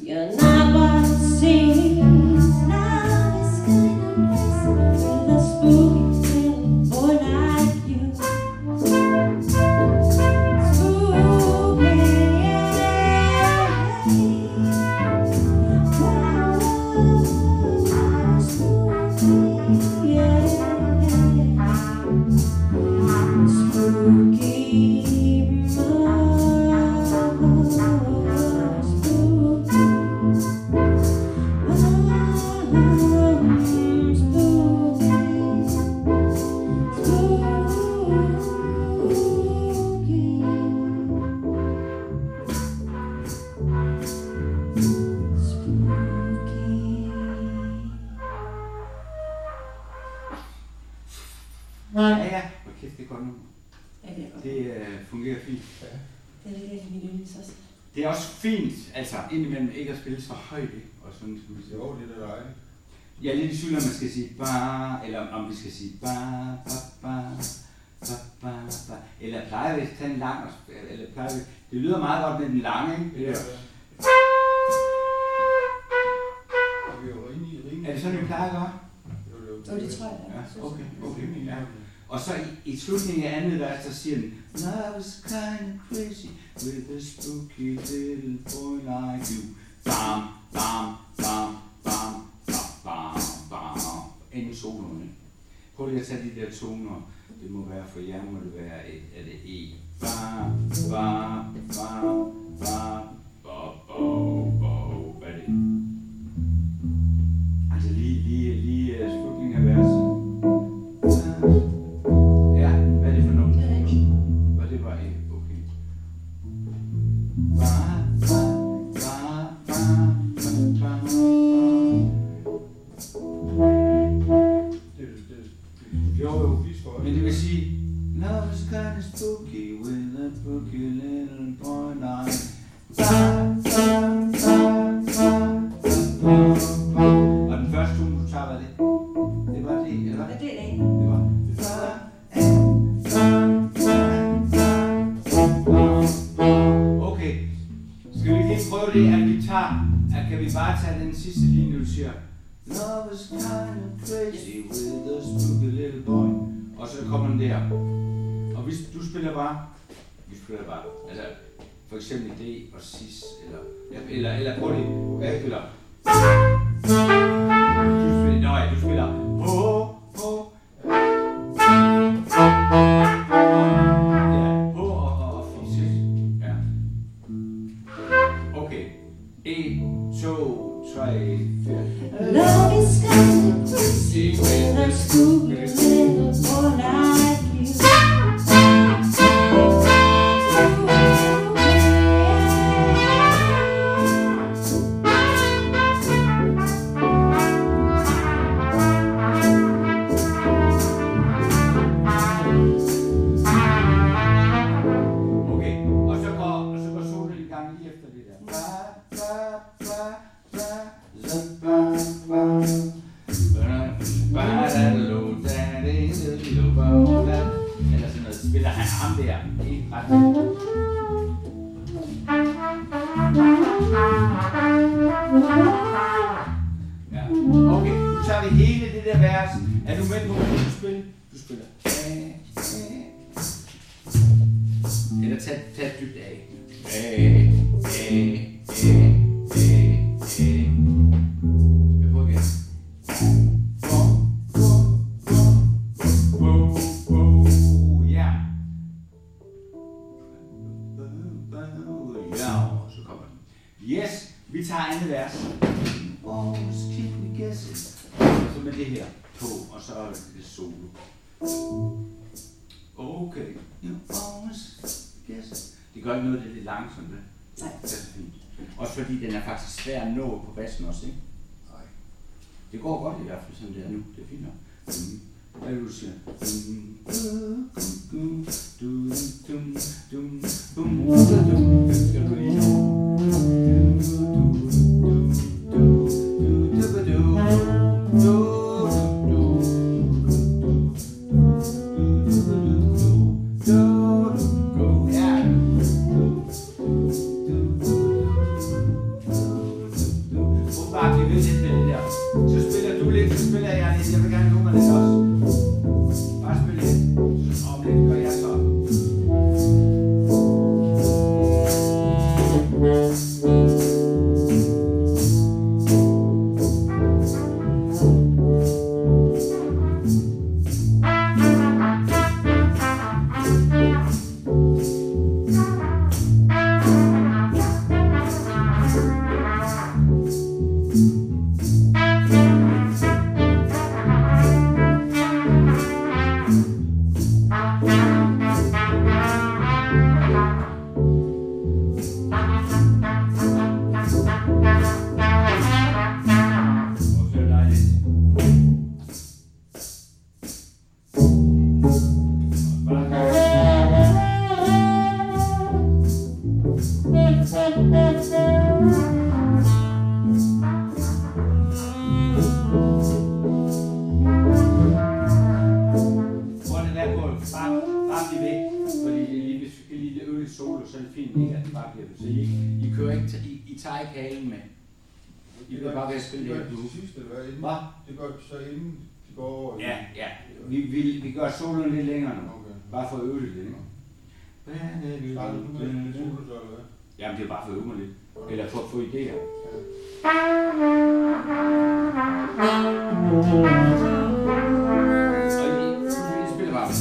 You're not what it seems. Love is kind of crazy with a spooky little boy like you. Spooky, yeah. Wow, spooky, yeah. Spooky. Ja. Hvor kæft, det er godt nu. Ja, det er godt. Det fungerer fint. Det er lidt af min yndlings også. Det er også fint, altså indimellem ikke at spille så højt, ikke? Og sådan skal vi sige. Jo, det er dejligt. Jeg er lidt i tvivl, om man skal sige bare, eller om vi skal sige bare, eller plejer vi at tage en lang, eller plejer vi... Det lyder meget godt med den lange, ikke? Ja. Og vi er jo rimelig. Er det sådan, vi plejer at gøre? Jo, det tror jeg da. Ja, okay, ja. Og så i slutningen af andet vers, så siger den, Love is kind of crazy with a spooky little boy like you. Bam, bam, bam, bam, bam, bam, bam. Inden soloen. Prøv lige at tage de der toner. Det må være for jer, må det være er det E. Bam, bam, bam, bam, bo. Hvad er det? Altså lige slutningen af verset. Ja, hvad er det for noget? Hvad det var E? Okay. Jo, men det vil sige, Love is kind of spooky with a spooky little boy like. Og den første tone, du tager, hvad det? Det var det, eller hvad? Det er det. Det var. Okay. Skal vi lige prøve det, at vi tager, kan vi bare tage den sidste linje, du siger, Love is kind of crazy with a spooky little boy. Og så kommer den der. Og hvis du spiller bare, altså for eksempel D og Cis, eller prøv det, jeg spiller. Du spiller ho. Ja, ho og Fis. Ja. Okay. 1, 2, 3, 4. Love is kind of crazy with a spooky little boy like you. Eller sådan noget, spiller han ham der. Det er ret vildt. Ja, okay, nu tager vi hele det der vers. Er du med på, hvad du spiller? Du spiller. Eller tag et dybt af. Jeg prøver igen. Yes, vi tager andet vers. Always keep me guessing. Så med det her på, og så er det solo. Okay. You always guessing. Det gør ikke noget, det er lidt langsomt. Nej. Det er så fint. Også fordi den er faktisk svær at nå på bassen også, ikke? Nej. Det går godt i hvert fald, som det er nu. Det er fint nok. Hvad er det, du siger? Skal du lige spiller jeg lidt. Jeg vil gerne numre lidt også. Bare spille lidt. Om lidt gør jeg så. I tager ikke halen med. I vil bare være spille det her du. Hvad? Det gør så inden de går over. Ja. Vi gør soloen lidt længere nu. Okay. Bare for at øve det lidt. Jamen det er bare for at øve mig lidt. Eller for at få idéer. Og I spiller bare.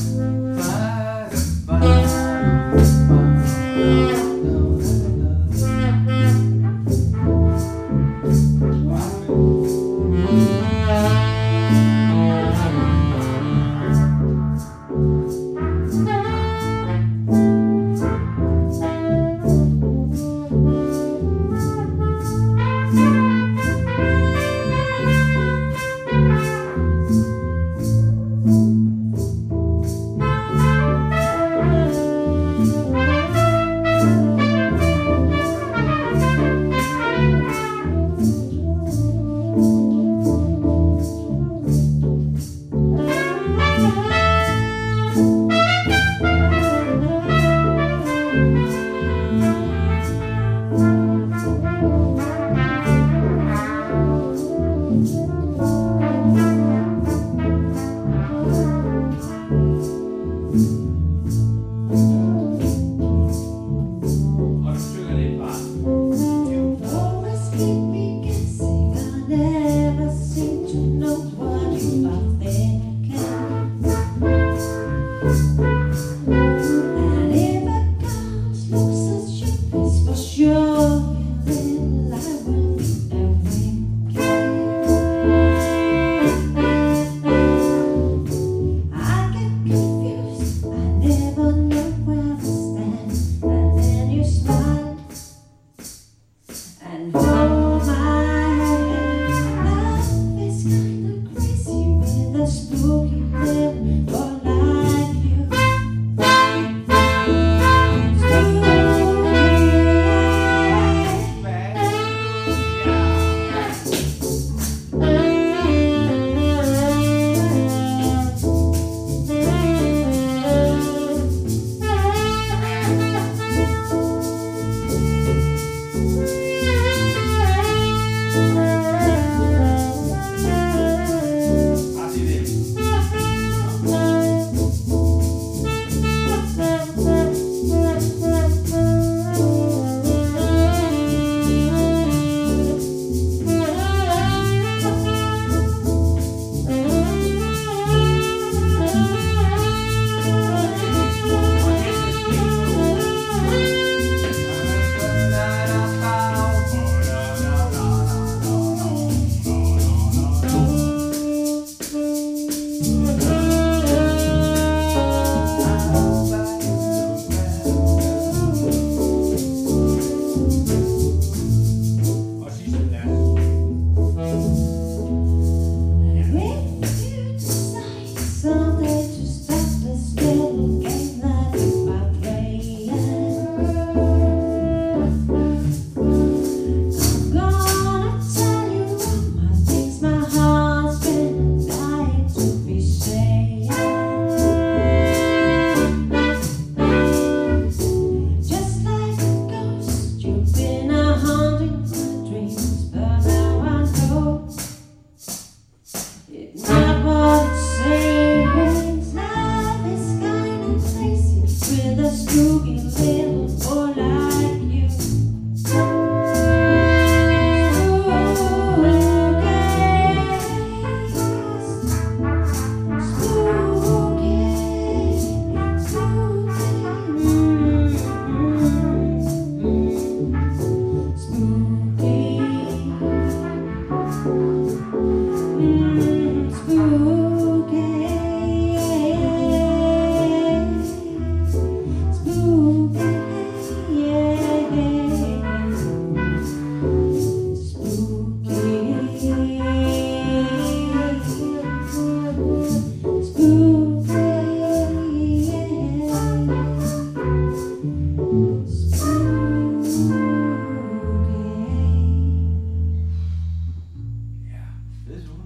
Det er super.